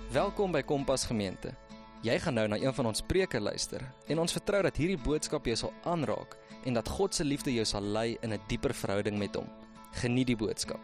Welkom by Kompas Gemeente. Jy gaan nou na een van ons preke luister en ons vertrou dat hierdie boodskap jou sal aanraak en dat God se liefde jou sal lei in 'n dieper verhouding met hom. Geniet die boodskap.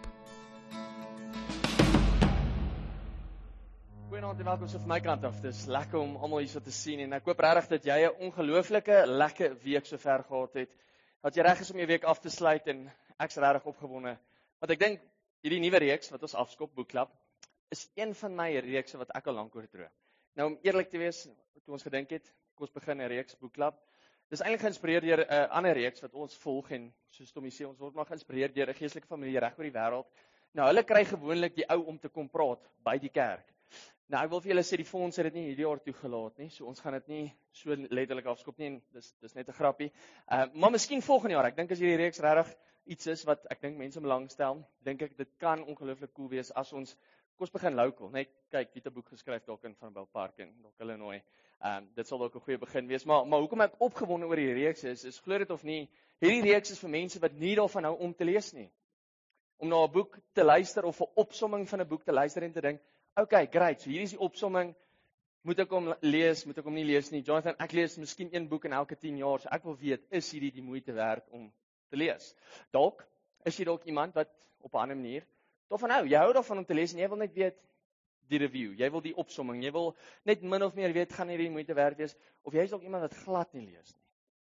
Goeienaand en welkom so van my kant af. Dis lekker om almal hier so te sien en ek hoop regtig dat jy 'n ongelooflike lekker week sover gehad het. Dat jy reg is om jou week af te sluit en ek's regtig opgewonde. Want ek dink hierdie nuwe reeks wat ons afskop, Boekklub, is een van my reekse wat ek al lank oor droom. Nou om eerlik te wees, toe ons gedink het, kom ons begin 'n reeks Boekklub. Dis eintlik geïnspireer deur 'n ander reeks wat ons volg en soos Tommy sê, ons word maar geïnspireer deur 'n geestelike familie reg oor die wêreld. Nou hulle kry gewoonlik die ou om te kom praat by die kerk. Nou ek wil vir julle sê die fonds het dit nie hierdie jaar toegelaat nie, so ons gaan dit nie so letterlik afskop nie en dis net 'n grappie. Maar miskien volgende jaar. Ek dink as hierdie reeks regtig iets is wat ek dink mense belangstel, dink ek dit kan ongelooflik cool wees as ons begin local, net kyk, jy het 'n boek geskryf dalk in Vanderbijl Park en dalk Illinois. Dit sal dalk 'n goeie begin wees, maar hoekom ek opgewonde oor hierdie reeks is glo dit of nie, hierdie reeks is vir mense wat nie daarvan hou om te lees nie. Om na 'n boek te luister of 'n opsomming van 'n boek te luister en te dink, okay, great, so hierdie is die opsomming, moet ek hom lees, moet ek hom nie lees nie. Jonathan, ek lees miskien een boek in elke 10 jaar, so ek wil weet, is hierdie die moeite werd om te lees? Dalk is jy dalk iemand wat op 'n ander manier daarvan hou. Jy hou daarvan om te lees en jy wil net weet die review, jy wil die opsomming, jy wil net min of meer weet, gaan hierdie moeite werd wees, of jy is dalk iemand wat glad nie lees nie.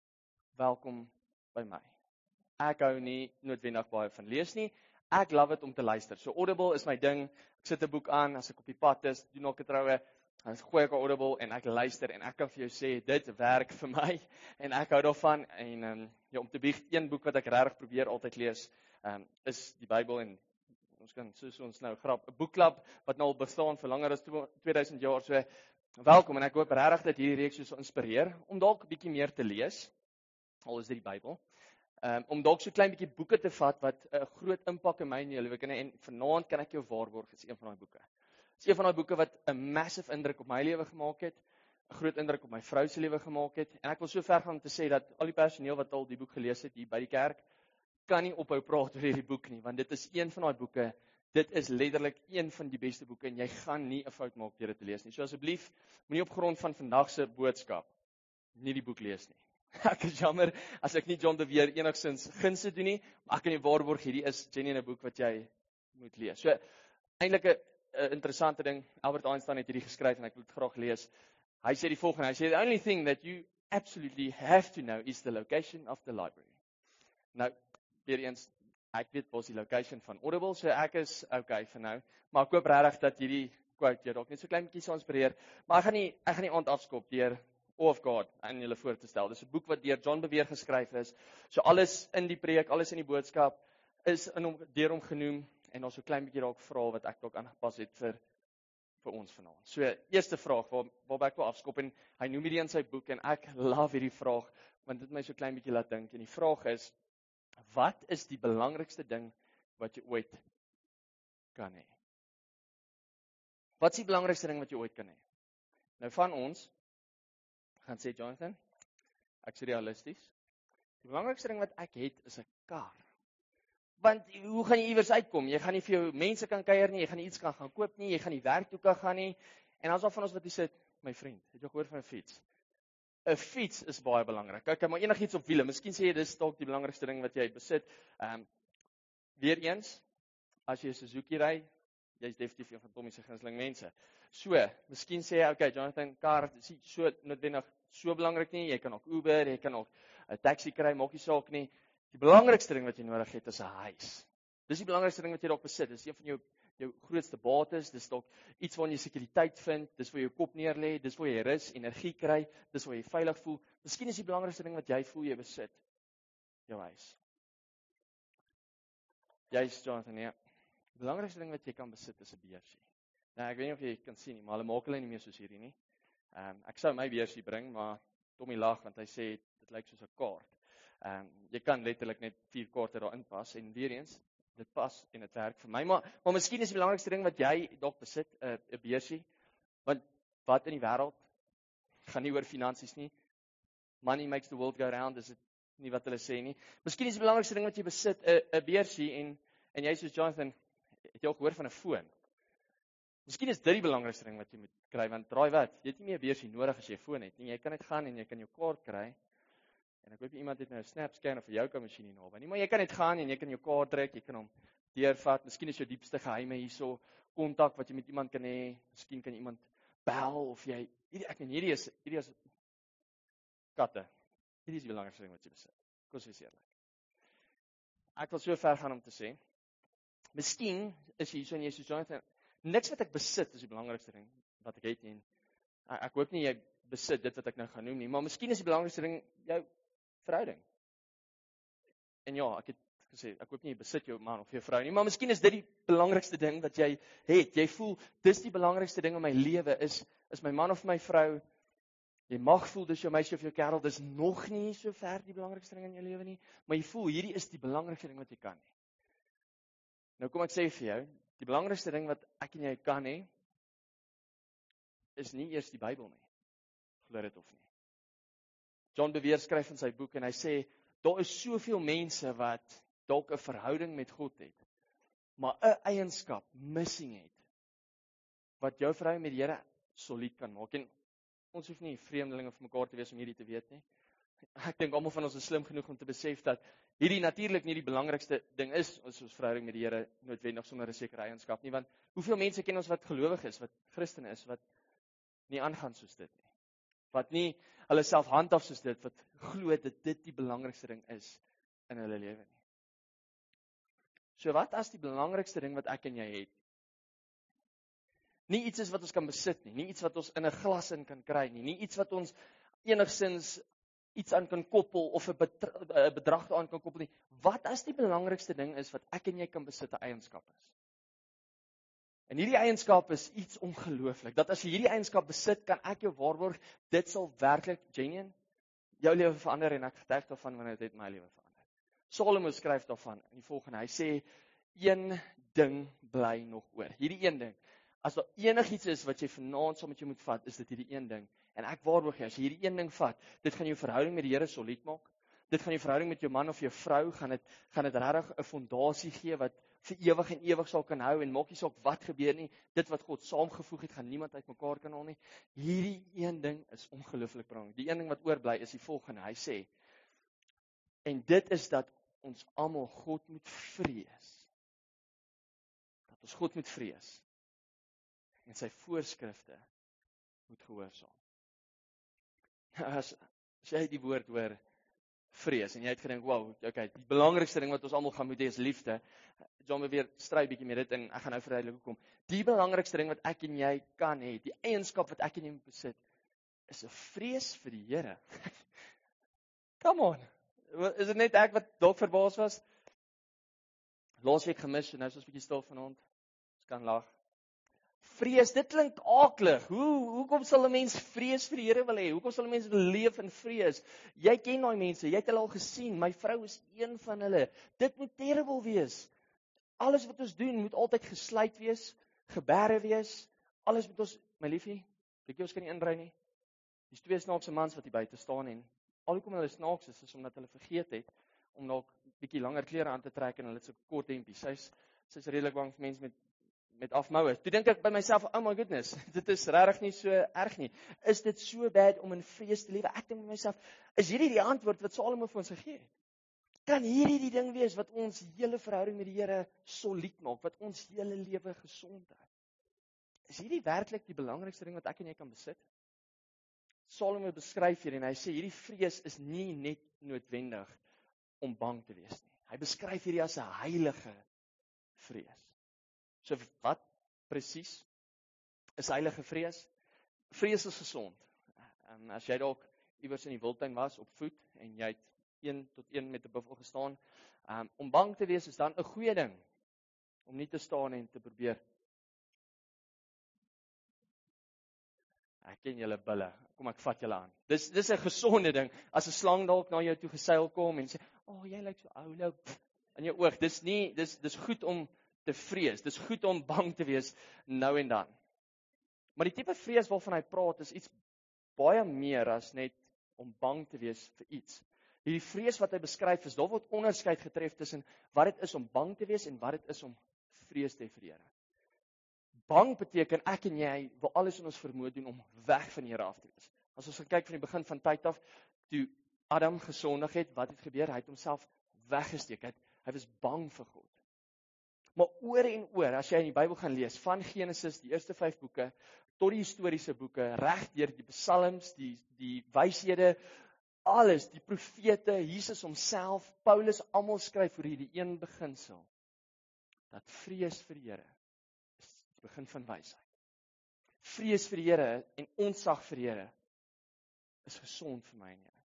Welkom by my. Ek hou nie noodwendig baie van lees nie, ek love dit om te luister. So Audible is my ding, ek sit 'n boek aan, as ek op die pad is, doen ook 'n troue, dan gooi ek Audible en ek luister en ek kan vir jou sê, dit werk vir my en ek hou daarvan en ja, om te bieg, een boek wat ek regtig probeer altyd lees, is die Bybel en ons kan soos ons nou grap, 'n boekklub wat nou al bestaan vir langer as 2000 jaar, so welkom en ek hoop regtig dat hierdie reeks jou sal inspireer om dalk 'n bietjie meer te lees, al is dit die Bybel, om dalk so 'n klein bietjie boeke te vat wat 'n groot impak in my en jou lewe kan hê en vanaand kan ek jou waarborg, is een van daai boeke. Dis een van daai boeke wat 'n massive indruk op my lewe gemaak het, 'n groot indruk op my vrou se lewe gemaak het en ek wil so ver gaan om te sê dat al die personeel wat al die boek gelees het hier by die kerk kan nie ophou praat oor hierdie boek nie, want dit is een van daai boeke, dit is letterlik een van die beste boeke en jy gaan nie 'n fout maak deur dit te lees nie. So asseblief, moenie op grond van vandag se boodskap nie die boek lees nie. Ek is jammer as ek nie John de Weer enigsins gunste doen nie, maar ek kan jou waarborg hierdie is genuine 'n boek wat jy moet lees. So eintlik 'n interessante ding, Albert Einstein het hierdie geskryf en ek wil dit graag lees. Hy sê die volgende, hy sê the only thing that you absolutely have to know is the location of the library. Nou weer eens, ek weet wat die location van Audible, so ek is okay vir nou, maar ek hoop regtig dat hierdie quote jou dalk net so klein bietjie sal inspireer, maar ek gaan nie aand afskop deur O of God aan julle voor te stel. Dis 'n boek wat deur John Bevere geskryf is, so alles in die preek, alles in die boodskap is deur hom genoem, en daar's so klein bietjie dalk vrae wat ek dalk aangepas het vir ons vanaand. So, eerste vraag, waarby ek wil afskop, en hy noem hierdie in sy boek, en ek love hierdie vraag, want dit my so klein bietjie laat dink, en die vraag is, wat is die belangrikste ding wat jy ooit kan hê? Wat is die belangrikste ding wat jy ooit kan hê? Nou van ons, gaan sê Jonathan, ek is realisties, die belangrikste ding wat ek het is 'n kar. Want hoe gaan jy iewers uitkom? Jy gaan nie vir jou mense kan kuier nie, jy gaan nie iets kan gaan koop nie, jy gaan nie werk toe kan gaan nie, en as al van ons wat hier sit, my vriend, het jy gehoor van 'n fiets? 'n Fiets is baie belangrik. Kyk, maar enigiets op wiele. Miskien sê jy dis dalk die belangrikste ding wat jy besit. Weereens, as jy 'n Suzuki ry, jy's definitief een van Tommy se gunsteling mense. So, miskien sê jy, okay, Jonathan, kar is nie so noodwendig so belangrik nie. Jy kan ook Uber, jy kan ook 'n taxi kry, maak nie saak nie. Die belangrikste ding wat jy nodig het is 'n huis. Dis die belangrikste ding wat jy dalk besit. Dis een van jou grootste bates, dis dalk iets waarin jy sekuriteit vind, dis waar jy jou kop neer lê, dis waar jy rus, energie kry, dis waar jy veilig voel. Miskien is die belangrikste ding wat jy voel jy besit, jou huis. Jy's Jonathan, ja. Die belangrikste ding wat jy kan besit is 'n beursie. Nou, ek weet nie of jy kan sien nie, maar hulle maak hulle nie meer soos hierdie nie. Ek sou my beursie bring, maar Tommy lag want hy sê dit lyk soos 'n kaart. Jy kan letterlik net 4 kaarte daarin pas en weer eens, dit pas en dit werk vir my, maar miskien is die belangrikste ding wat jy dalk besit, 'n beursie, want wat in die wêreld gaan nie oor finansies nie. Money makes the world go round, is dit nie wat hulle sê nie. Miskien is die belangrikste ding wat jy besit 'n beursie en jy soos Jonathan, het jy al gehoor van 'n foon? Miskien is dit die belangrikste ding wat jy moet kry, want draai wat, jy het nie meer beursie nodig as jy 'n foon het nie. Jy kan net gaan en jy kan jou kaart kry. En ek hoop iemand het nou 'n SnapScan of vir jou kan masjien hier naby nie, maar jy kan net gaan en jy kan jou kaart trek, jy kan hom deurvat. Miskien is jou diepste geheime hierso, kontak wat jy met iemand kan hê. Miskien kan iemand bel of jy hierdie is katte. Hierdie is die belangrikste ding wat jy besit. Kom ons wees eerlik. Ek wil so ver gaan om te sê, miskien is jy hierso en jy sê Jonathan, niks wat ek besit is die belangrikste ding wat ek het nie. Ek hoop nie jy besit dit wat ek nou gaan noem nie, maar miskien is die belangrikste ding jou verhouding. En ja, ek het gesê, ek hoop nie jy besit jou man of jou vrou nie, maar miskien is dit die belangrikste ding wat jy het. Jy voel, dis die belangrikste ding in my lewe, is my man of my vrou. Jy mag voel, dis jou meisie of jou kerel, dis nog nie so ver die belangrikste ding in jou lewe nie, maar jy voel, hierdie is die belangrikste ding wat jy kan hê. Nou kom ek sê vir jou, die belangrikste ding wat ek en jy kan hê, is nie eers die Bybel nie. Glo dit of nie. John Bevere skryf in sy boek en hy sê, daar is soveel mense wat dalk 'n verhouding met God het, maar 'n eienskap missing het, wat jou verhouding met die Here solied kan maak. En ons hoef nie vreemdelinge vir mekaar te wees om hierdie te weet nie. Ek dink almal van ons is slim genoeg om te besef dat hierdie natuurlik nie die belangrikste ding is, ons verhouding met die Here noodwendig sonder 'n sekere eienskap nie, want hoeveel mense ken ons wat gelowig is, wat Christen is, wat nie aangaan soos dit nie. Wat nie hulle self handhaaf soos dit, wat glo dat dit die belangrikste ding is in hulle lewe nie. So wat as die belangrikste ding wat ek en jy het, nie iets is wat ons kan besit nie, nie iets wat ons in 'n glas in kan kry nie iets wat ons enigsins iets aan kan koppel of 'n bedrag aan kan koppel nie. Wat as die belangrikste ding is wat ek en jy kan besit 'n eienskap is? En hierdie eienskap is iets ongelooflik, dat as jy hierdie eienskap besit, kan ek jou waarborg, dit sal werklik genuine jou lewe verander en ek getuig daarvan wanneer dit my lewe verander. Salomo skryf daarvan in die volgende, hy sê, een ding bly nog oor. Hierdie een ding, as daar enigiets is wat jy vanaand saam met jou moet vat, is dit hierdie een ding. En ek waarborg jy, as jy hierdie een ding vat, dit gaan jou verhouding met die Here solied maak. Dit gaan jou verhouding met jou man of jou vrou, gaan dit regtig 'n fondasie gee wat vir ewig en ewig sal kan hou en maak nie saak wat gebeur nie. Dit wat God saamgevoeg het, gaan niemand uitmekaar kan haal nie. Hierdie een ding is ongelooflik belangrik. Die een ding wat oorbly is die volgende. Hy sê, en dit is dat ons almal God moet vrees. Dat ons God moet vrees. En sy voorskrifte moet gehoorsaam. As jy die woord hoor, vrees, en jy het gedink, wow, okay, die belangrikste ding wat ons almal gaan moet hê is liefde. John Bevere stry bietjie met dit en ek gaan nou verduidelik hoekom. Die belangrikste ding wat ek en jy kan hê, die eienskap wat ek en jy moet besit, is 'n vrees vir die Here. Come on. Is dit net ek wat dalk verbaas was? Laasweek gemis en nou is ons bietjie stil vanaand. Ons kan lag. Vrees, dit klink aaklig. Hoekom sal 'n mens vrees vir die Here wil hê? Hoekom sal 'n mens leef in vrees? Jy ken daai mense, jy het hulle al gesien. My vrou is een van hulle. Dit moet terrible wees. Alles wat ons doen moet altyd gesluit wees, geberre wees. Alles moet ons, my liefie, dink jy ons kan nie indry nie? Dis twee snaakse mans wat hier buite staan en alhoewel hulle snaaks is omdat hulle vergeet het om dalk bietjie langer klere aan te trek en hulle het so kort hempies. Sy's redelik bang vir mense met afmoue. Toe dink ek by myself, oh my goodness, dit is regtig nie so erg nie. Is dit so bad om in vrees te lewe? Ek dink by myself, is hierdie die antwoord wat Salomo vir ons gegee het? Kan hierdie die ding wees wat ons hele verhouding met die Here solied maak, wat ons hele lewe gesond hou? Is hierdie werklik die belangrikste ding wat ek en jy kan besit? Salomo beskryf hier en hy sê hierdie vrees is nie net noodwendig om bang te wees nie. Hy beskryf hierdie as 'n heilige vrees. So wat presies is heilige vrees? Vrees is gesond. En as jy dalk iewers in die wildtuin was op voet en jy het 1 tot 1 met 'n buffel gestaan, om bang te wees is dan 'n goeie ding om nie te staan en te probeer. Ek ken julle bulle. Kom ek vat julle aan. Dis 'n gesonde ding. As 'n slang dalk na jou toe geseil kom en sê, "Oh, jy lyk so ou nou in jou oog." Dis goed om te vrees. Dis goed om bang te wees nou en dan. Maar die tipe vrees waarvan hy praat is iets baie meer as net om bang te wees vir iets. Hierdie vrees wat hy beskryf is, daar word onderskeid getref tussen wat dit is om bang te wees en wat dit is om vrees te hê vir die Here. bang beteken ek en jy wil alles in ons vermoë doen om weg van die Here af te wees. As ons kyk van die begin van tyd af, toe Adam gesondig het, wat het gebeur? Hy het homself weggesteek. Hy was bang vir God. Maar oor en oor, as jy in die Bybel gaan lees, van Genesis, die eerste 5 boeke, tot die historiese boeke, reg deur die psalms, die wyshede, alles, die profete, Jesus homself, Paulus, almal skryf oor hierdie een beginsel, dat vrees vir die Here is die begin van wysheid. Vrees vir die Here en ontzag vir die Here is gesond vir my en jou.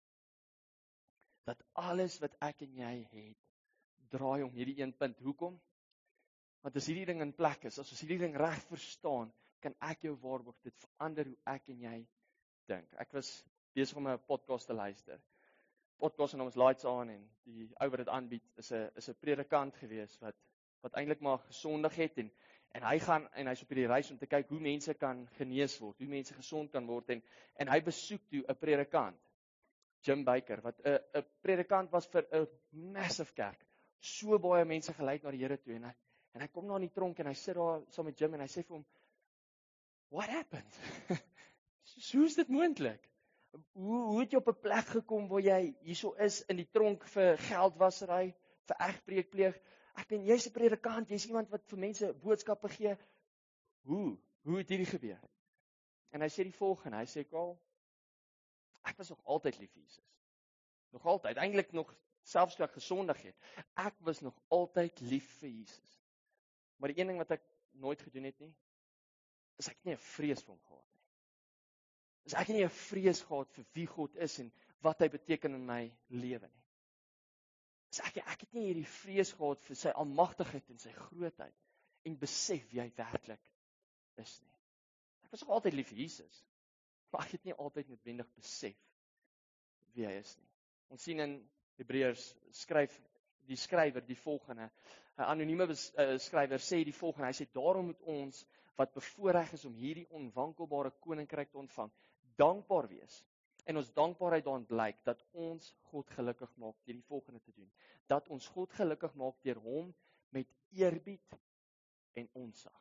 Dat alles wat ek en jy het, draai om hierdie een punt. Hoekom? Want as hierdie ding in plek is, as ons hierdie ding reg verstaan, kan ek jou waarborg, dit verander hoe ek en jy dink. Ek was besig om 'n podcast te luister. Podcast se naam is Lights On en die ou wat dit aanbied is 'n predikant gewees wat eintlik maar gesondig het en hy gaan en hy's op hierdie reis om te kyk hoe mense kan genees word, hoe mense gesond kan word en hy besoek toe 'n predikant, Jim Bakker, wat 'n predikant was vir 'n massive kerk. So baie mense gelei na die Here toe en hy kom na in die tronk en hy sit daar saam met Jim en hy sê vir hom, "What happened?" Hoe is dit moontlik? Hoe het jy op 'n plek gekom waar jy hierso is in die tronk vir geldwasery, vir egbreek pleeg? Ek meen, jy's 'n predikant, jy's iemand wat vir mense boodskappe gee. Hoe het hierdie gebeur? En hy sê die volgende, hy sê, "Karl, ek was nog altyd lief vir Jesus. Nog altyd, eintlik nog selfs toe ek gesondig het. Ek was nog altyd lief vir Jesus. Maar die een ding wat ek nooit gedoen het nie, is ek nie 'n vrees vir hom gehad nie. Is ek nie 'n vrees gehad vir wie God is en wat hy beteken in my lewe nie. Is ek het nie hierdie vrees gehad vir sy almagtigheid en sy grootheid en besef wie hy werklik is nie. Ek was nog altyd lief vir Jesus, maar ek het nie altyd noodwendig besef wie hy is nie. Ons sien in Hebreërs skryf die skrywer die volgende, 'n anonieme skrywer sê die volgende, hy sê, daarom moet ons wat bevoorreg is om hierdie onwankelbare koninkryk te ontvang, dankbaar wees. En ons dankbaarheid daarin blyk dat ons God gelukkig maak deur die volgende te doen. Dat ons God gelukkig maak deur hom met eerbied en ontzag.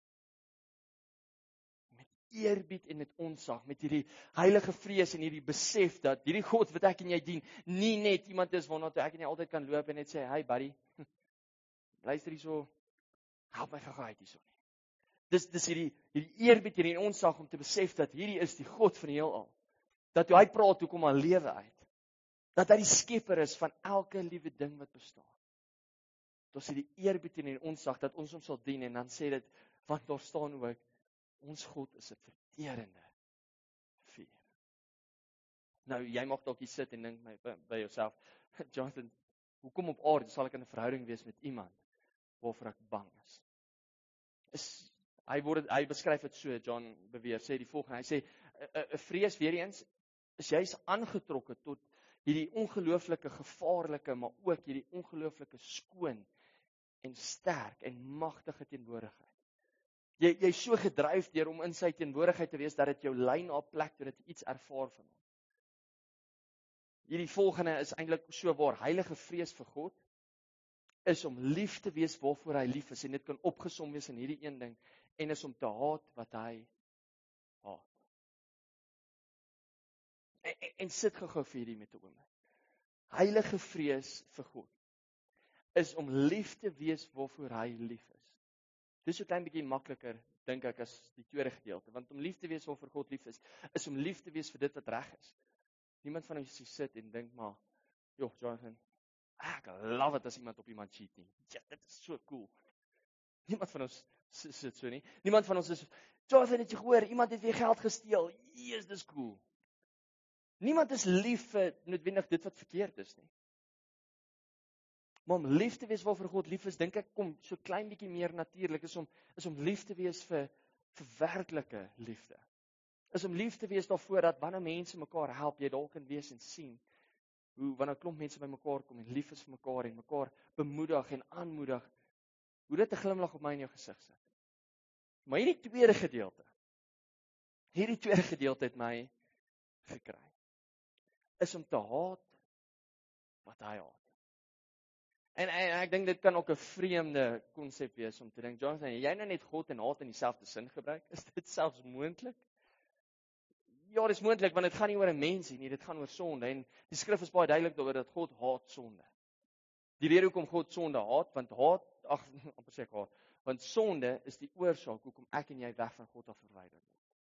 Met eerbied en met ontzag, met hierdie heilige vrees en hierdie besef dat hierdie God wat ek en jy dien, nie net iemand is waarna toe ek en jy altyd kan loop en net sê, "Hey buddy, luister hierso, help my gou uit hierso nie." Dis hierdie eerbied en hierdie ontzag om te besef dat hierdie is die God van die heelal. Dat toe hy praat, toe kom maar lewe uit. Dat hy die skepper is van elke liewe ding wat bestaan. Dat ons hierdie eerbied en hierdie ontzag, dat ons hom sal dien en dan sê dit, want daar staan ook, ons God is 'n verterende vuur. Nou, jy mag dalk hier sit en dink by jouself, Jonathan, hoekom op aarde sal ek in 'n verhouding wees met iemand waarvoor ek bang is? Hy beskryf dit so, John beweer, sê die volgende, hy sê, 'n vrees weer eens, is jy's aangetrokke tot hierdie ongelooflike gevaarlike, maar ook hierdie ongelooflike skoon en sterk en magtige teenwoordigheid. Jy's so gedryf deur om in sy teenwoordigheid te wees, dat dit jou lei na 'n plek toe dit iets ervaar van hom. Hierdie volgende is eintlik so waar, heilige vrees vir God, is om lief te wees waarvoor hy lief is, en dit kan opgesom wees in hierdie een ding, en is om te haat wat hy haat. En sit gou vir hierdie met 'n oomblik. Heilige vrees vir God is om lief te wees waarvoor hy lief is. Dis so klein bietjie makliker, dink ek, as die tweede gedeelte, want om lief te wees waarvoor God lief is om lief te wees vir dit wat reg is. Niemand van ons sit en dink maar, joh, Jonathan, ek love it as iemand op iemand cheat nie. Ja, dit is so cool. Niemand van ons sit so nie. Niemand van ons is, Jonathan, het jy gehoor, iemand het weer geld gesteel. Yes, dis cool. Niemand is lief vir noodwendig dit wat verkeerd is nie. Maar om lief te wees waarvoor God lief is, dink ek kom so klein bietjie meer natuurlik, is om lief te wees vir werklike liefde. Is om lief te wees daarvoor dat wanneer mense mekaar help, jy dalk kan wees en sien hoe wanneer klomp mense by mekaar kom en lief is vir mekaar en mekaar bemoedig en aanmoedig, hoe dit 'n glimlag op my en jou gesig sit. Maar hierdie tweede gedeelte het my gekry. Is om te haat wat hy haat. En ek dink dit kan ook 'n vreemde konsep wees om te dink, Jonathan, jy nou net God en haat in dieselfde sin gebruik? Is dit selfs moontlik? Ja, dis moontlik want dit gaan nie oor 'n mensie nie, dit gaan oor sonde en die skrif is baie duidelik daaroor dat God haat sonde. Die rede hoekom God sonde haat, amper sê ek haat, want sonde is die oorsaak hoekom ek en jy weg van God af verwyder word.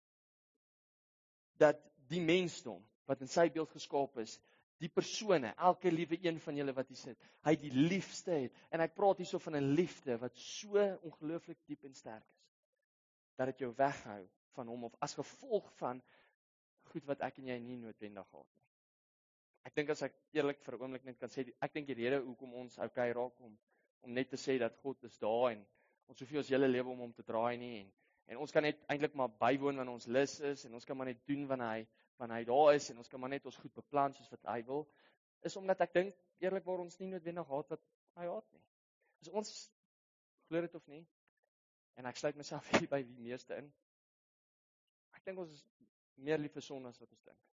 Dat die mensdom wat in sy beeld geskaap is, die persone, elke liewe een van julle wat hier sit, hy die liefste het. En ek praat hierso van 'n liefde wat so ongelooflik diep en sterk is, dat dit jou weghou van hom, of as gevolg van goed wat ek en jy nie noodwendig haat nie. Ek dink as ek eerlik vir 'n oomblik net kan sê, ek dink die rede hoekom ons okay raak om net te sê dat God is daar en ons hoef nie ons hele lewe om hom te draai nie en ons kan net eintlik maar bywoon wanneer ons lus is en ons kan maar net doen wanneer hy daar is en ons kan maar net ons goed beplan soos wat hy wil, is omdat ek dink eerlikwaar ons nie noodwendig haat wat hy haat nie. As ons glo dit of nie, en ek sluit myself hier by die meeste in, ek dink ons is meer lief vir sonde as wat ons dink.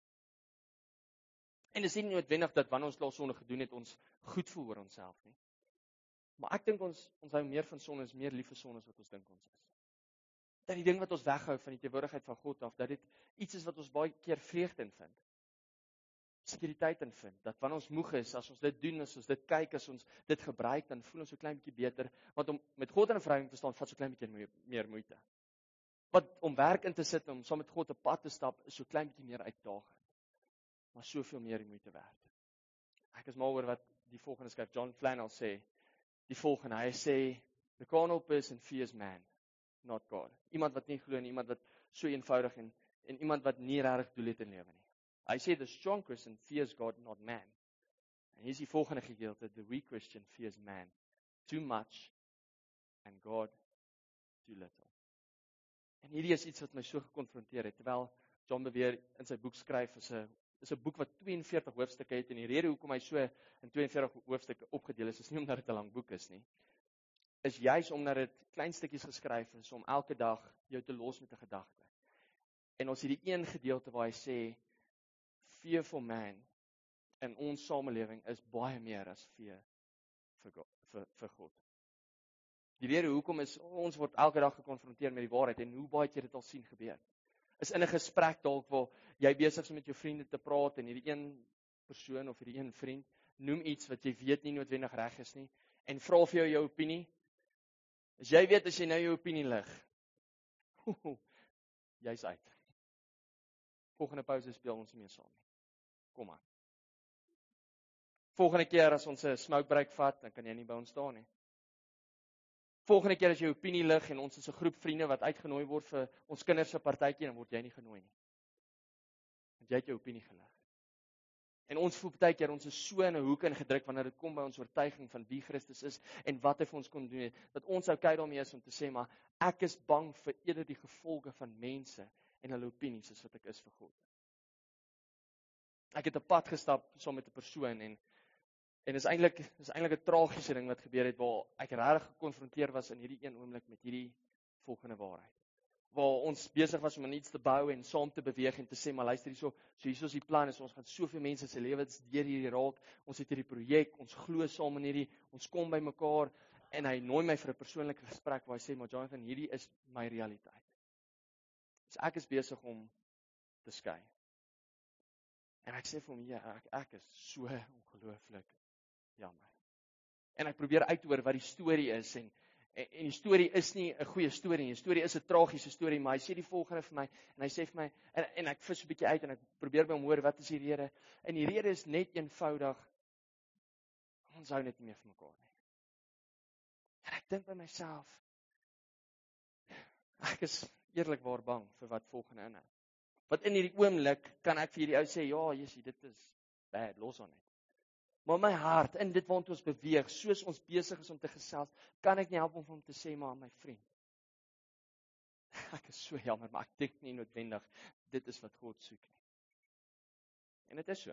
En dit is nie noodwendig dat wanneer ons klaar sonde gedoen het, ons goed voel oor onsself nie. Maar ek dink ons hou meer van sonde, is meer lief vir sonde as wat ons dink ons is. Dat die ding wat ons weghou van die teenwoordigheid van God af, dat dit iets is wat ons baie keer vreugde in vind. Sekuriteit in vind, dat wanneer ons moeg is, as ons dit doen, as ons dit kyk, as ons dit gebruik, dan voel ons so klein bietjie beter, want om met God in 'n verhouding te staan, vat so klein bietjie meer moeite. Wat om werk in te sit, om saam met God 'n pad te stap, is so klein bietjie meer uitdagend, maar soveel meer die moeite werd. Ek is mal oor wat die volgende skryf, John Flannel sê, die volgende, hy sê, the carnal person fears man, not God. Iemand wat nie glo nie, iemand wat so eenvoudig en iemand wat nie regtig doel het in lewe nie. Hy sê the strong Christian fears God, not man. En hier is die volgende gedeelte, the weak Christian fears man too much and God too little. En hierdie is iets wat my so gekonfronteer het, terwyl John Bevere in sy boek skryf, is 'n boek wat 42 hoofstukke het, en die rede hoekom hy so in 42 hoofstukke opgedeel is nie omdat dit 'n lang boek is nie, is juis omdat dit klein stukkies geskryf is, om elke dag jou te los met 'n gedagte. En ons het die een gedeelte waar hy sê, fear for man in ons samelewing is baie meer as fear vir God. Die rede hoekom is, ons word elke dag gekonfronteer met die waarheid, en hoe baie keer dit al sien gebeur. Is in 'n gesprek dalk waar jy besig is met jou vriende te praat, en hierdie een persoon of hierdie een vriend noem iets wat jy weet nie noodwendig reg is nie, en vra vir jou opinie. As jy weet, as jy nou jou opinie lig, jy's uit. Volgende pause speel ons nie meer saam nie. Kom aan. Volgende keer as ons 'n smoke break vat, dan kan jy nie by ons staan nie. Volgende keer as jy opinie lig en ons is 'n groep vriende wat uitgenooi word vir ons kinders se partytjie, dan word jy nie genooi nie. Want jy het jou opinie gelig. En ons voel baie keer ons is so in 'n hoek ingedruk wanneer dit kom by ons oortuiging van wie Christus is en wat hy vir ons kon doen het, dat ons okay daarmee is om te sê, maar ek is bang vir eerder die gevolge van mense en hulle opinies as wat ek is vir God. Ek het 'n pad gestap saam met 'n persoon en dis eintlik 'n tragiese ding wat gebeur het, waar ek regtig gekonfronteer was in hierdie een oomblik met hierdie volgende waarheid. Waar ons besig was om iets te bou en saam te beweeg en te sê, maar luister hierso, hier is die plan, ons gaan soveel mense se lewens deur hierdie raak, ons het hierdie projek, ons glo saam in hierdie, ons kom by mekaar, en hy nooi my vir 'n persoonlike gesprek waar hy sê, maar Jonathan, hierdie is my realiteit. So ek is besig om te skei. En ek sê vir hom, ja, ek is so ongelooflik jammer. En ek probeer uithoor wat die storie is, en die storie is nie 'n goeie storie nie, die storie is 'n tragiese storie, maar hy sê die volgende vir my, en hy sê vir my, en ek vis 'n bietjie uit, en ek probeer by hom hoor, wat is die rede? En die rede is net eenvoudig, ons hou net nie meer vir mekaar nie. En ek dink by myself, ek is eerlikwaar bang vir wat volgende inhou. Want in hierdie oomblik kan ek vir hierdie ou sê, ja, Jessie, dit is bad, los aan net. Maar my hart, in dit waant ons beweeg, soos ons besig is om te gesels, kan ek nie help om vir hom te sê, maar my vriend, ek is so jammer, maar ek dink nie noodwendig, dit is wat God soek nie. En dit is so.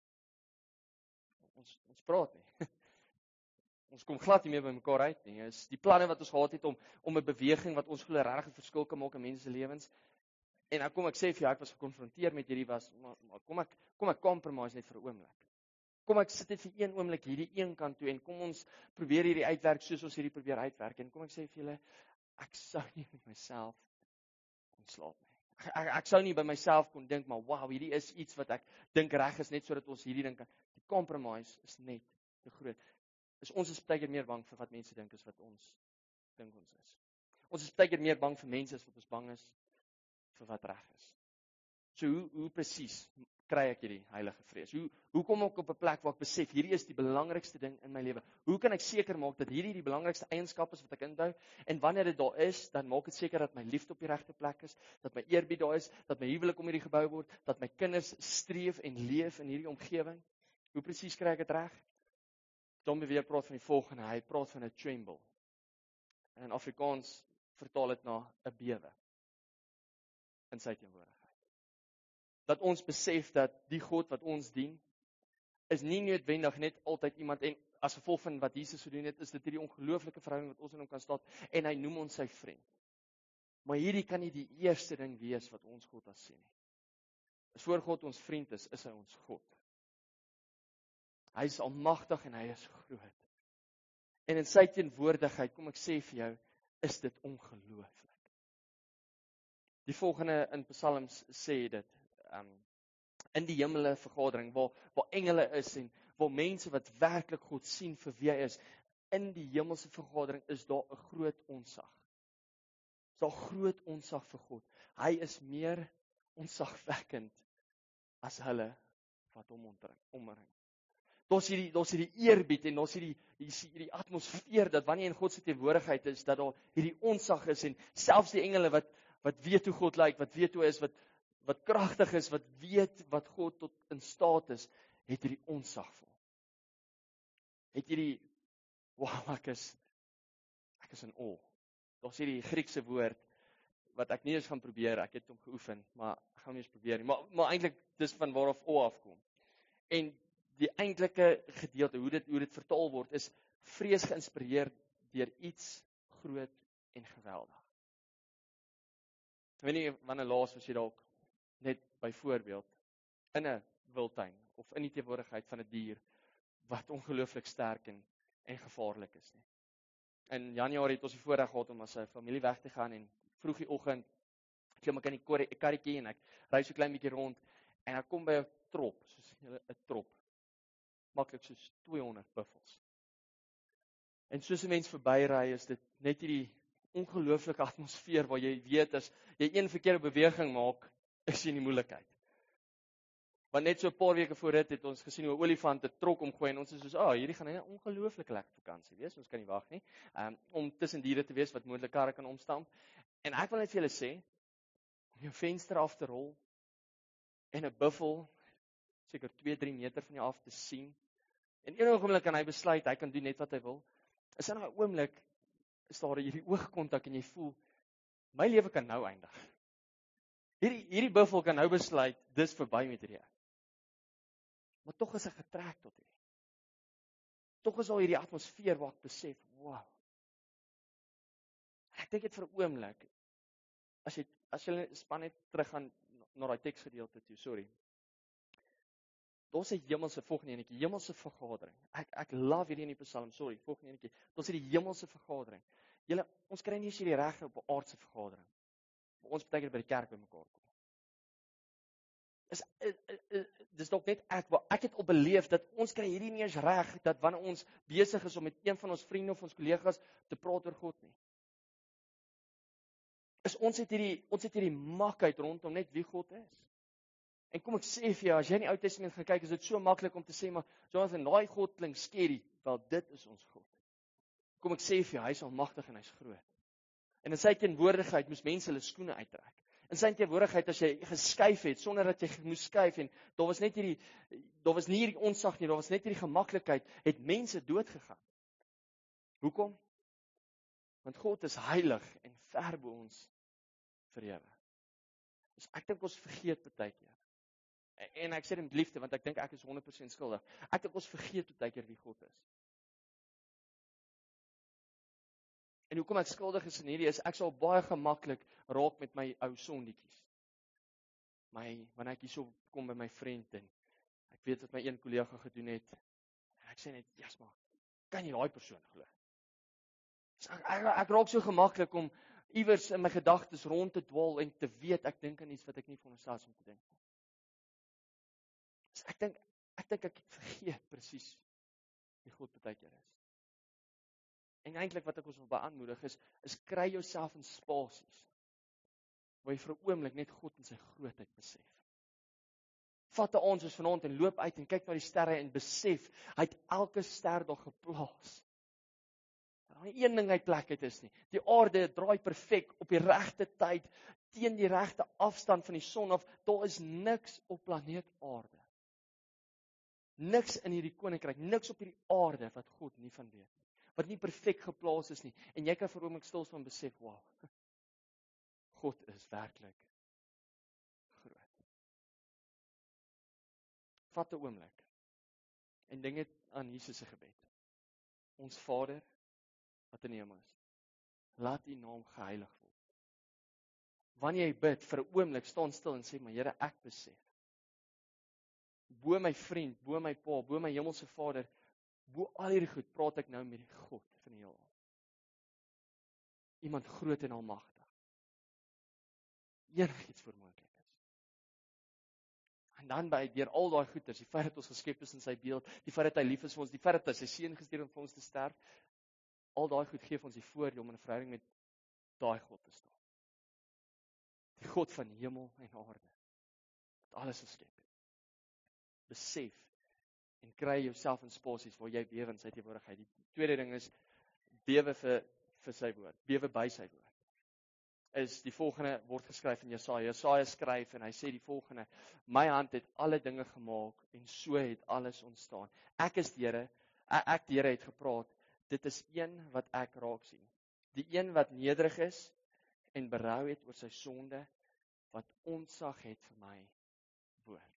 Ons praat nie. Ons kom glad nie meer by mekaar uit nie. Is die planne wat ons gehad het om 'n beweging wat ons glo regtig 'n verskil kan maak in mense se lewens. En nou kom ek sê vir jou, ek was gekonfronteer met hierdie maar kom ek compromise net vir 'n oomblik. Kom ek sit dit vir een oomblik hierdie een kant toe en kom ons probeer hierdie uitwerk soos ons hierdie probeer uitwerk. En kom ek sê vir julle, ek sou nie met myself kon slaap nie. Ek sou nie by myself kon dink, maar wow, hierdie is iets wat ek dink reg is, net sodat ons hierdie ding kan. Die compromise is net te groot. Ons is baie keer meer bang vir wat mense dink as wat ons dink ons is. Ons is baie keer meer bang vir mense as wat ons bang is vir wat reg is. So hoe presies kry ek hierdie heilige vrees? Hoe kom ek op 'n plek waar ek besef hierdie is die belangrikste ding in my lewe? Hoe kan ek seker maak dat hierdie die belangrikste eienskap is wat ek inbou? En wanneer dit daar is, dan maak dit seker dat my liefde op die regte plek is, dat my eerbied daar is, dat my huwelik om hierdie gebou word, dat my kinders streef en leef in hierdie omgewing. Hoe presies kry ek dit reg? Tom weer praat van die volgende, hy praat van 'n tremble. En in Afrikaans vertaal dit na 'n bewe in sy teenwoordigheid. Dat ons besef dat die God wat ons dien, is nie noodwendig net altyd iemand, en as gevolg van wat Jesus gedoen het, is dit hierdie ongelooflike verhouding wat ons in hom kan staan, en hy noem ons sy vriend. Maar hierdie kan nie die eerste ding wees wat ons God as sien nie. As voor God ons vriend is hy ons God. Hy is almagtig en hy is groot. En in sy teenwoordigheid, kom ek sê vir jou, is dit ongelooflik. Die volgende in Psalms sê dit, in die hemele vergadering, waar engele is en waar mense wat werklik God sien vir wie hy is, in die hemelse vergadering is daar 'n groot onsag. Is daar groot onsag vir God. Hy is meer onsagwekkend as hulle wat hom omring. Daar's hierdie eerbied en daar's hierdie atmosfeer dat wanneer jy in God se teenwoordigheid is, dat daar hierdie onsag is en selfs die engele wat weet hoe God lyk, wat weet hoe hy is, wat kragtig is, wat weet wat God tot in staat is, het hierdie onsag vir hom. Het hierdie, wow, ek is in awe. Daar's hierdie Griekse woord, wat ek nie eens gaan probeer, ek het hom geoefen, maar ek gaan nie eens probeer nie, maar eintlik, dis van waaraf awe afkom. En die eintlike gedeelte, hoe dit vertaal word, is vrees geïnspireer deur iets groot en geweldig. Ek weet nie wanneer laas was jy dalk net byvoorbeeld in 'n wildtuin of in die teenwoordigheid van 'n dier wat ongelooflik sterk en gevaarlik is nie. In Januarie het ons die voorreg gehad om as 'n familie weg te gaan en vroeg die oggend klim ek in die karretjie en ek ry so klein bietjie rond en ek kom by 'n trop, soos 'n trop. Maklik soos 200 buffels. En soos 'n mens verbyry is dit net hierdie ongelooflike atmosfeer waar jy weet as jy een verkeerde beweging maak, is jy in die moeilikheid. Want net so 'n paar weke voor dit het ons gesien hoe 'n olifant 'n trok omgooi en ons is soos, hierdie gaan 'n ongelooflike lekker vakansie wees. Ons kan nie wag nie om tussen diere te wees wat moontlik karre kan omstamp. En ek wil net vir julle sê, om jou venster af te rol en 'n buffel seker 2-3 meter van jou af te sien. En een oomblik kan hy besluit, hy kan doen net wat hy wil. Is in 'n oomblik is daar hierdie oogkontak en jy voel, my lewe kan nou eindig. Hierdie buffel kan nou besluit, dis verby met hierdie. Maar tog is ek getrek tot hierdie. Tog is al hierdie atmosfeer waar ek besef, wow. Ek dink dit vir 'n oomblik, as jy span net terug gaan na daai teksgedeelte toe, sorry. Daar's 'n hemelse volgende enetjie, hemelse vergadering. Ek love hierdie in die Psalm, sorry, volgende enetjie. Daar's hierdie hemelse vergadering. Julle, ons kry nie eens hierdie reg op 'n aardse vergadering. Maar ons baie keer by die kerk bymekaar kom. Dis dalk net ek het op beleef dat ons kry hierdie nie eens reg dat wanneer ons besig is om met een van ons vriende of ons kollegas te praat oor God nie. Ons het hierdie makheid rondom net wie God is. En kom ek sê vir jou, as jy in die Ou Testament gaan kyk, is dit so maklik om te sê, maar Jonathan, daai God klink skerry, wel dit is ons God. Kom ek sê vir jou, hy is almagtig en hy's groot. En in sy teenwoordigheid moes mense hulle skoene uittrek. In sy teenwoordigheid as jy geskuif het sonder dat jy moes skuif en daar was nie hierdie onsag nie, daar was net hierdie gemaklikheid, het mense dood gegaan. Hoekom? Want God is heilig en ver bo ons vir ewe. Dus ek dink ons vergeet baie keer. En ek sê dit met liefde, want ek dink ek is 100% skuldig. Ek dink ons vergeet baie keer wie God is. En hoekom ek skuldig is in hierdie is, ek sal baie gemaklik raak met my ou sondetjies. Wanneer ek hierso kom by my vriend en Ek weet wat my een kollega gedoen het. En ek sê net, "Jasma, kan jy daai persoon glo?" So ek raak so gemaklik om iewers in my gedagtes rond te dwaal en te weet ek dink aan iets wat ek nie veronderstel is om te dink nie. So ek dink ek vergeet presies wie God partykeer is. En eintlik wat ek ons wil beaanmoedig is kry jouself in spasies waar jy vir 'n oomblik net God in sy grootheid besef. Vat ons soos vanaand en loop uit en kyk na die sterre en besef, hy het elke ster daar geplaas. Daar nie een ding uit plek uit is nie. Die aarde draai perfek op die regte tyd, teen die regte afstand van die son af. Daar is niks op planeet aarde. Niks in hierdie koninkryk, niks op hierdie aarde wat God nie van weet nie. Wat nie perfek geplaas is nie. En jy kan vir 'n oomblik stil staan en besef, wow, God is werklik groot. Vat 'n oomblik en dink net aan Jesus se gebed. Ons Vader wat in die hemel is, laat U naam geheilig word. Wanneer jy bid, vir 'n oomblik staan stil en sê, maar Here, ek besef. Bo my vriend, bo my pa, bo my hemelse Vader, bo al hierdie goed, praat ek nou met die God van die heelal. Iemand groot en almagtig. Enigiets vermoontlik is. En dan deur al daai goeders, die feit dat ons geskep is in sy beeld, die feit dat hy lief is vir ons, die feit dat hy sy seun gestuur het om vir ons te sterf, al daai goed gee ons die voordeel om in 'n verhouding met daai God te staan. Die God van hemel en aarde, wat alles geskep het. Besef en kry jouself in spasies waar jy bewe in sy teenwoordigheid. Die tweede ding is bewe vir sy woord, bewe by sy woord. Is die volgende word geskryf in Jesaja. Jesaja skryf en hy sê die volgende: My hand het alle dinge gemaak en so het alles ontstaan. Ek is die Here, ek die Here het gepraat. Dit is een wat ek raak sien. Die een wat nederig is en berou het oor sy sonde, wat ontzag het vir my woord.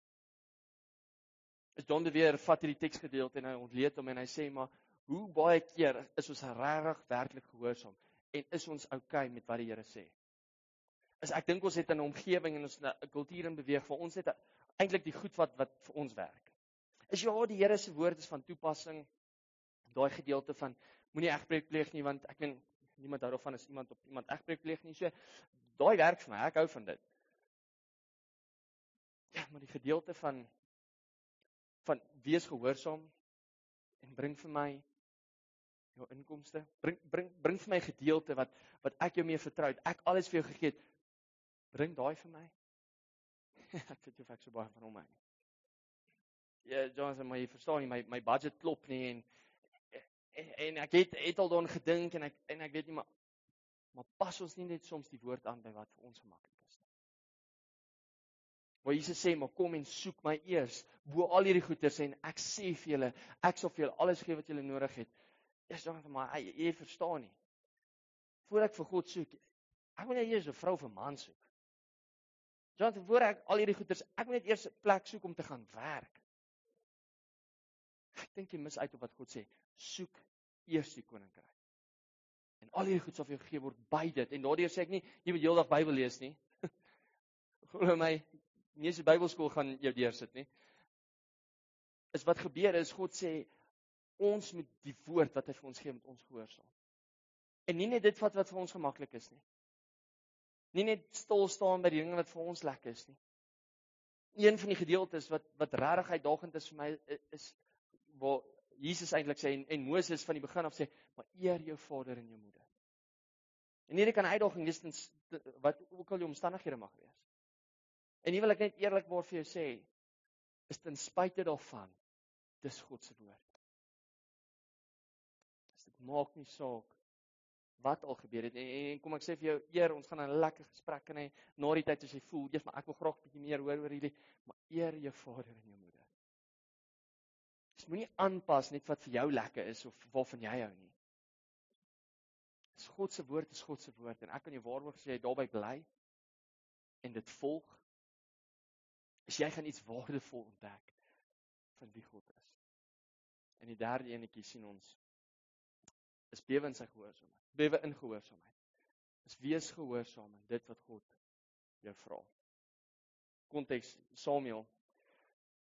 As John de Weer vat hierdie teksgedeelte en hy ontleed hom en hy sê, maar hoe baie keer is ons regtig werklik gehoorsaam en is ons okay met wat die Here sê? Ek dink ons het 'n omgewing en ons 'n kultuur in beweeg waar ons het eintlik die goed wat vir ons werk. Is ja, die Here se woord is van toepassing. Daai gedeelte van moenie egbreek pleeg nie, want ek weet niemand hou daarvan as iemand op iemand egbreek pleeg nie. So daai werk vir my, ek hou van dit. Ja, maar die gedeelte van wees gehoorsaam en bring vir my jou inkomste, bring vir my gedeelte wat ek jou mee vertrou, ek alles vir jou gegee het, bring daai vir my. Ek weet jy of ek so baie van hom hou. Ja, Jonathan, maar jy verstaan nie, my budget klop nie en ek het al daaraan gedink en ek weet nie, maar pas ons nie net soms die woord aan by wat vir ons gemaklik is nie. Waar Jesus sê, maar kom en soek my eers, bo al hierdie goeders en ek sê vir julle, ek sal vir julle alles gee wat julle nodig het. Eers Jonathan, maar jy verstaan nie. Voor ek vir God soek, ek moet net eers 'n vrou of 'n man soek. Jonathan, voor ek al hierdie goeders, ek moet net eers 'n plek soek om te gaan werk. Ek dink jy mis uit op wat God sê, soek eers die koninkryk. En al hierdie goed sal vir jou gegee word by dit. En daardeur sê ek nie, jy moet heeldag Bybel lees nie. Glo my, nie eens die Bybelskool gaan jou deursit nie. Is wat gebeur is, God sê, ons moet die woord wat hy vir ons gee, met ons gehoorsaam. En nie net dit wat vir ons gemaklik is nie. Nie net stil staan by die dinge wat vir ons lekker is nie. Een van die gedeeltes wat regtig uitdagend is vir my, is waar Jesus eintlik sê, en Moses van die begin af sê, maar eer jou vader en jou moeder. En hierdie kan uitdaging wees, wat ook al die omstandighede mag wees. En hier wil ek net eerlikwaar vir jou sê, is ten spyte daarvan, dis God se woord. Dit maak nie saak wat al gebeur het. En kom ek sê vir jou, eer, ons gaan 'n lekker gesprek hê, na die tyd as jy voel, eers maar ek wil graag 'n bietjie meer hoor oor hierdie, maar eer jou vader en jou moeder. Dis moenie aanpas net wat vir jou lekker is, of waarvan jy hou nie. Dis God se woord, is God se woord, en ek kan jou waarborg as jy daarby bly, en dit volg, as jy gaan iets waardevol ontdek, van wie God is. En die derde enetjie sien ons, is bewe in sy gehoorsaamheid, bewe in gehoorsaamheid. Is wees gehoorsaam in dit wat God jou vra. Konteks, Samuel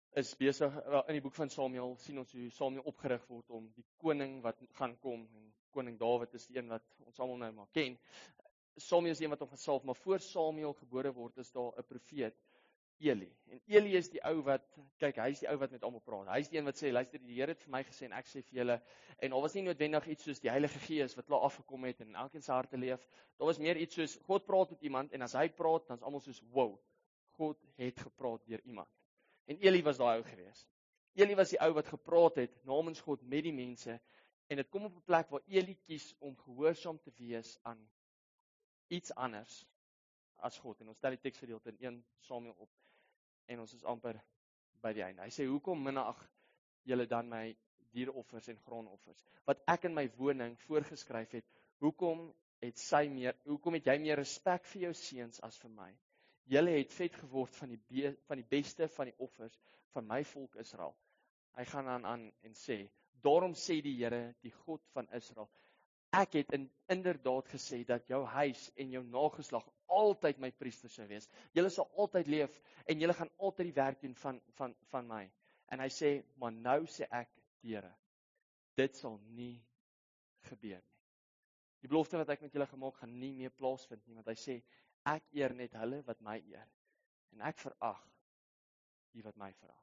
is besig, in die boek van Samuel sien ons hoe Samuel opgerig word om die koning wat gaan kom, en koning Dawid is die een wat ons almal nou maar ken. Samuel is die een wat hom gesalf, maar voor Samuel gebore word, is daar 'n profeet, Eli. En Eli is die ou wat, kyk, hy is die ou wat met almal praat. Hy is die een wat sê, luister, die Here het vir my gesê en ek sê vir julle, en daar was nie noodwendig iets soos die Heilige Gees wat klaar afgekom het en elkeen se harte leef. Daar was meer iets soos God praat met iemand en as hy praat, dan is almal soos, wow, God het gepraat deur iemand. En Eli was daai ou gewees. Eli was die ou wat gepraat het namens God met die mense, en dit kom op 'n plek waar Eli kies om gehoorsaam te wees aan iets anders as God. En ons stel die teksgedeelte in 1 Samuel op, en ons is amper by die einde. Hy sê, hoekom minag julle dan my dieroffers en graanoffers, wat ek in my woning voorgeskryf het, hoekom het jy meer respek vir jou seuns as vir my? Julle het vet geword van die beste van die offers van my volk Israel. Hy gaan dan aan en sê, daarom sê die Here, die God van Israel, ek het inderdaad gesê dat jou huis en jou nageslag altyd my priesters sou wees. Julle sal altyd leef en julle gaan altyd die werk doen van my. En hy sê, maar nou sê ek, die Here, dit sal nie gebeur nie. Die belofte wat ek met julle gemaak gaan nie meer plaasvind nie, want hy sê, ek eer net hulle wat my eer, en ek verag die wat my verag.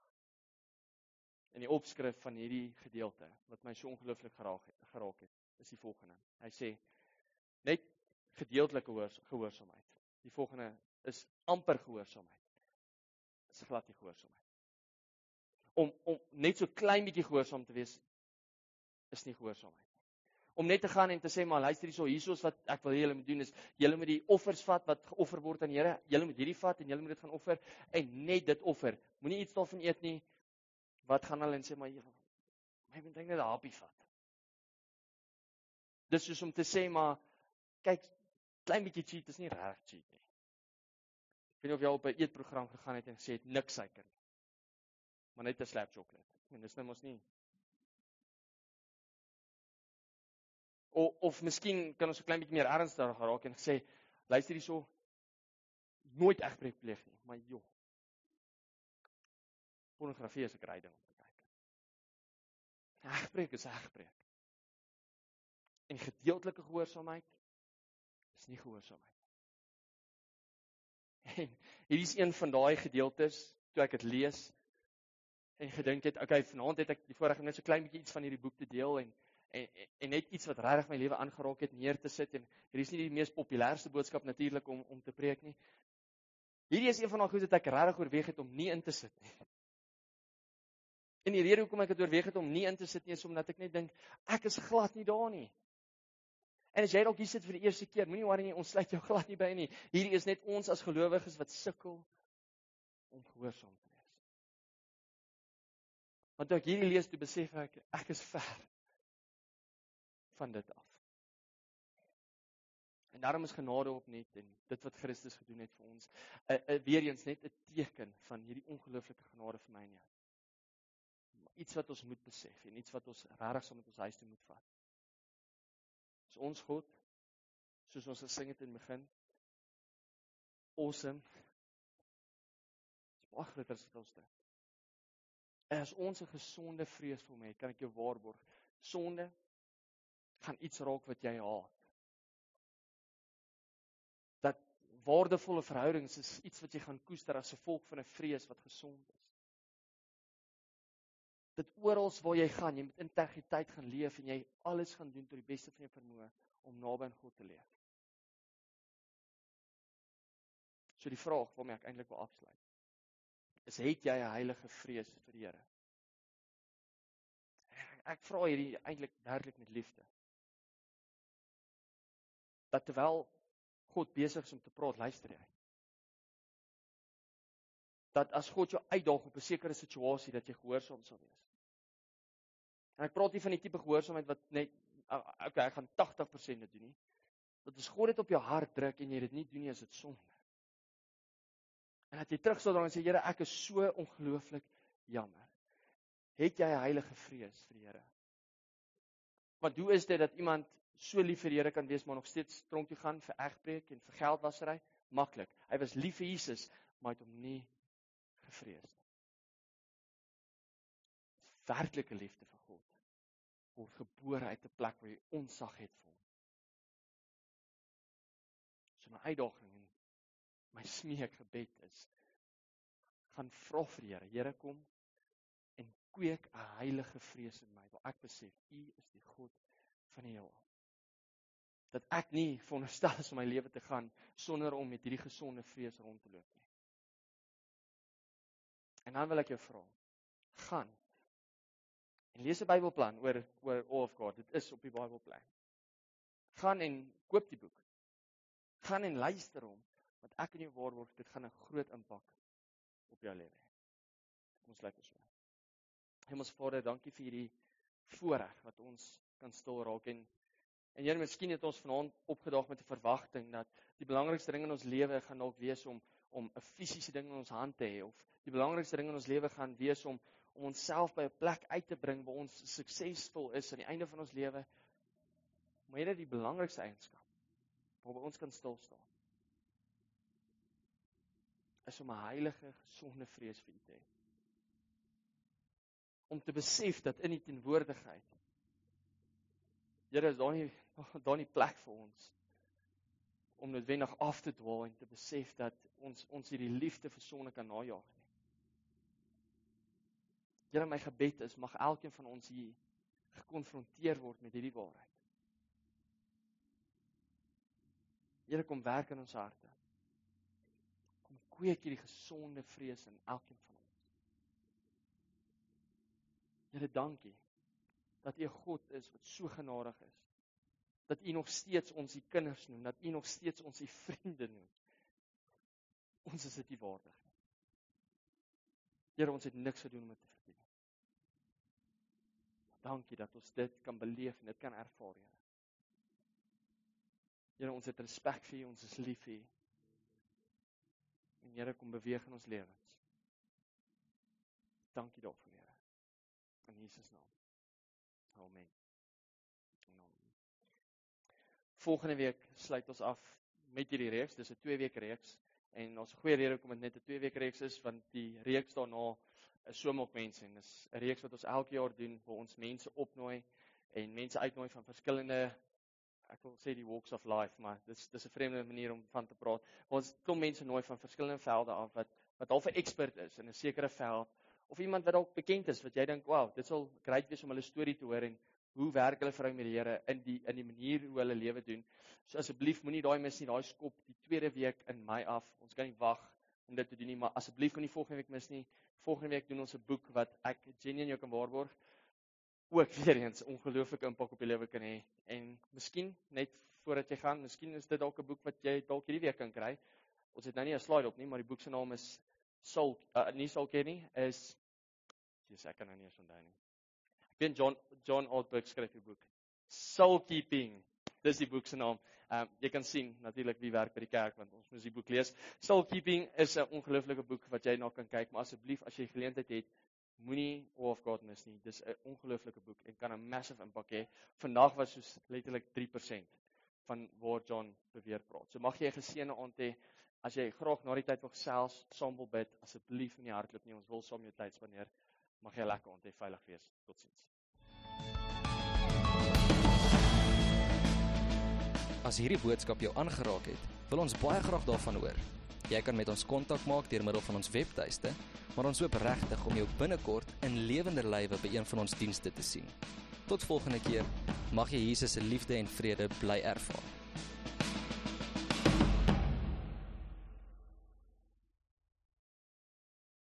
En die opskrif van hierdie gedeelte, wat my so ongelooflik geraak het, is die volgende. Hy sê, net gedeeltelike gehoorsaamheid. Die volgende is amper gehoorsaamheid. Is glad nie gehoorsaamheid. Om net so klein bietjie gehoorsaam te wees, is nie gehoorsaamheid. Om net te gaan en te sê, maar luister hiersoos wat ek wil hê julle moet doen, is, julle moet die offers vat wat geoffer word aan die Here, julle moet hierdie vat en julle moet dit gaan offer, en net dit offer. Moenie iets daarvan eet nie. Wat gaan hulle en sê, maar my moet net 'n hapie vat. Dis soos om te sê, maar kyk, klein bietjie cheat is nie reg cheat nie. Ek weet nie of jy al op 'n eetprogram gegaan het en gesê het niks suiker nie. Maar net 'n slap chocolate. En dis nou mos nie. Of miskien kan ons 'n klein bietjie meer ernstig raak en sê, luister hierso, nooit egbreek pleeg nie, maar joh. Pornografie is 'n grys ding om te kyk. Egbreek is egbreek. En gedeeltelike gehoorsaamheid is nie gehoorsaamheid. En hierdie is een van daai gedeeltes, toe ek dit lees, en gedink het, okay, vanaand het ek die voorreg om net so klein bietjie iets van hierdie boek te deel, en net iets wat regtig my lewe aangeraak het, neer te sit, en hierdie is nie die mees populairste boodskap natuurlik om te preek nie. Hierdie is een van daai goed wat ek regtig oorweeg het om nie in te sit nie. En die rede hoekom ek dit oorweeg het om nie in te sit nie, is omdat ek net dink, ek is glad nie daar nie. En as jy dalk hier sit vir die eerste keer, moenie worry nie, ons sluit jou glad nie by nie. Hierdie is net ons as gelowiges wat sukkel om gehoorsaam te wees. Want toe ek hierdie lees, toe besef ek is ver van dit af. En daarom is genade ook net, en dit wat Christus gedoen het vir ons, weer eens net 'n teken van hierdie ongelooflike genade vir my en jou. Iets wat ons moet besef, en iets wat ons regtig saam met ons huis toe moet vat. Is ons God, soos ons gesing het in die begin, awesome, is baie groter as wat ons dink. En as ons 'n gesonde vrees vir hom het, kan ek jou waarborg, sonde gaan iets raak wat jy haat. Dat waardevolle verhoudings is iets wat jy gaan koester as gevolg van 'n vrees wat gesond is. Dit oral waar jy gaan, jy met integriteit gaan leef en jy alles gaan doen tot die beste van jou vermoë om naby aan God te leef. So die vraag waarmee ek eintlik wil afsluit, is, het jy 'n heilige vrees vir die Here? Ek vra hierdie eintlik werklik met liefde. Dat terwyl God besig is om te praat, luister jy. Dat as God jou uitdaag op 'n sekere situasie, dat jy gehoorsaam sal wees. En ek praat nie van die tipe gehoorsaamheid wat net, okay, ek gaan 80% dit doen nie. Dat as God dit op jou hart druk en jy dit nie doen nie, is dit sonde. En dat jy terugstaan dan en sê, Here, ek is so ongelooflik jammer. Het jy 'n heilige vrees vir die Here? Want hoe is dit dat iemand so lief vir die Here kan wees, maar nog steeds tronk toe gaan vir egbreek en vir geldwasery? Maklik. Hy was lief vir Jesus, maar hy het hom nie gevrees nie. werklike liefde vir God word gebore uit 'n plek waar jy onsag het vir hom. So my uitdaging en my smeekgebed is, gaan vra vir die Here, Here kom en kweek 'n heilige vrees in my, waar ek besef, U is die God van die heelal. Dat ek nie veronderstel is om my lewe te gaan sonder om met hierdie gesonde vrees rond te loop nie. En dan wil ek jou vra, gaan en lees 'n Bybelplan oor All of God. Dit is op die Bybelplan. Gaan en koop die boek. Gaan en luister hom, want ek en jou waarborg, dit gaan 'n groot impak op jou lewe hê. Kom ons sluit ons so. Hemelse Vader, dankie vir hierdie voorreg wat ons kan stil raak en Here, miskien het ons vanaand opgedaag met 'n verwagting dat die belangrikste ding in ons lewe gaan dalk wees om 'n fisiese ding in ons hand te hê, of die belangrikste ding in ons lewe gaan wees om onsself by 'n plek uit te bring waar ons suksesvol is aan die einde van ons lewe. Maar Here, die belangrikste eienskap waarby ons kan stil staan, is om 'n heilige, gesonde vrees vir U te hê. Om te besef dat in die teenwoordigheid, Here, is daar nie plek vir ons om noodwendig af te dwaal en te besef dat ons hierdie liefde vir sonde kan najag nie. Here, my gebed is, mag elkeen van ons hier gekonfronteer word met hierdie waarheid. Here, kom werk in ons harte. Kom kweek hierdie gesonde vrees in elkeen van ons. Here, dankie dat U 'n God is wat so genadig is. Dat U nog steeds ons die kinders noem, dat U nog steeds ons die vriende noem. Ons is dit nie waardig nie. Here, ons het niks gedoen om dit te verdien. Dankie dat ons dit kan beleef en dit kan ervaar, Here. Here, ons het respek vir U, ons is lief vir U. En Here, kom beweeg in ons lewens. Dankie daarvoor, Here. In Jesus naam. Amen. Volgende week sluit ons af met hierdie reeks. Dis 'n 2-week reeks. En ons goeie rede hoekom dit net 'n 2-week reeks is, want die reeks daarna is Somaakmense. En dis 'n reeks wat ons elke jaar doen, waar ons mense opnooi en mense uitnooi van verskillende, ek wil sê die walks of life, maar dis 'n vreemde manier om van te praat. Maar ons kom mense nooi van verskillende velde af wat al 'n expert is in 'n sekere veld, of iemand wat dalk bekend is wat jy dink, wow, dit sal great wees om hulle storie te hoor en hoe werk hulle verhouding met die Here in die manier hoe hulle lewe doen. So asseblief moenie daai mis nie, daai skop die 2de week in Mei af. Ons kan nie wag om dit te doen nie, maar asseblief moenie volgende week mis nie. Volgende week doen ons 'n boek wat ek genuine jou kan waarborg ook weer eens ongelooflike impak op jou lewe kan hê. En miskien net voordat jy gaan, miskien is dit dalk 'n boek wat jy dalk hierdie week kan kry. Ons het nou nie 'n slide op nie, maar die boek se naam is nie Soul Care nie, is ek kan nou nie eens onthou nie. Ek weet John Ortberg skryf 'n boek. Soul Keeping. Dis die boek se naam. Jy kan sien natuurlik wie werk by die kerk, want ons moet die boek lees. Soul Keeping is 'n ongelooflike boek wat jy na kan kyk, maar asseblief as jy geleentheid het, moenie All of God mis nie. Dis 'n ongelooflike boek en kan 'n massive impak hê. Vandag was soos letterlik 3% van waar John beweer praat. So mag jy 'n geseënde aand hê. As jy graag na die tyd wil gesels, saam wil bid, asseblief in die hartklop nie. Ons wil saam jou tyd spandeer. Mag jy 'n lekker aand hê, veilig wees. Totsiens. As hierdie boodskap jou aangeraak het, wil ons baie graag daarvan hoor. Jy kan met ons kontak maak deur middel van ons webtuiste, maar ons hoop regtig om jou binnekort in lewende lywe by een van ons dienste te sien. Tot volgende keer, mag jy Jesus se liefde en vrede bly ervaar.